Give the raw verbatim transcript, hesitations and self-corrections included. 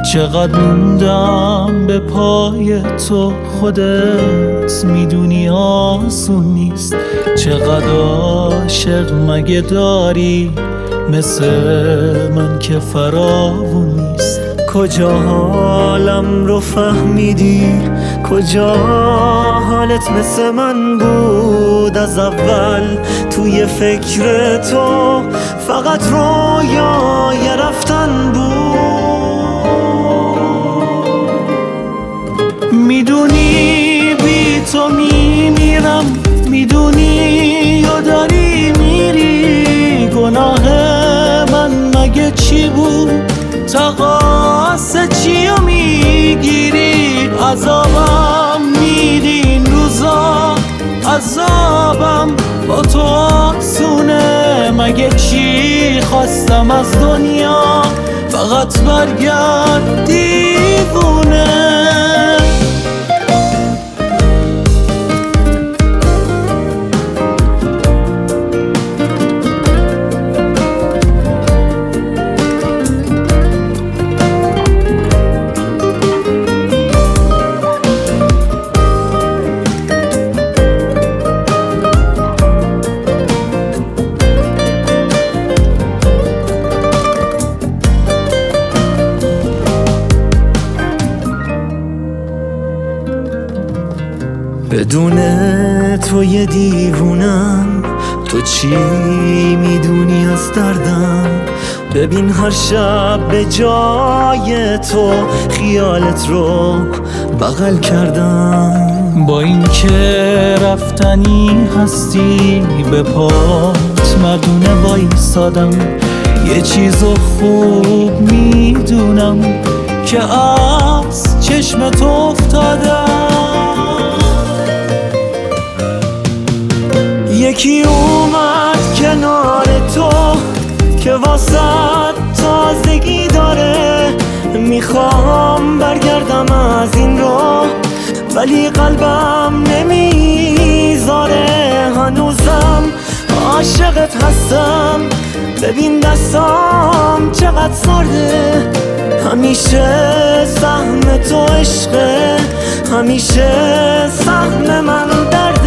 چقدر موندم به پای تو، خودت میدونی آسون نیست. چقدر عاشق مگه داری مثل من که فراوون نیست. کجا حالم رو فهمیدی؟ کجا حالت مثل من بود از اول؟ توی فکر تو فقط رویای رفتن بود. میدونی بی تو میمیرم، میدونی و داری میری. گناه من مگه چی بود؟ تقاصه چی رو میگیری؟ عذابم میدی این روزا، عذابم با تو آسونه. مگه چی خواستم از دنیا؟ فقط برگرد دیوونه. بدون تو یه دیوونم، تو چی میدونی از دردم؟ ببین هر شب به جای تو خیالت رو بغل کردم. با این که رفتنی هستی به پات مردونه وایسادم. یه چیزو خوب میدونم که از چشم تو افتادم. یکی اومد کنار تو که واسه تازگی داره. میخوام برگردم از این راه ولی قلبم نمیذاره. هنوزم عاشقت هستم، ببین دستام چقدر سرده. همیشه سهم تو عشقه، همیشه سهم من درده.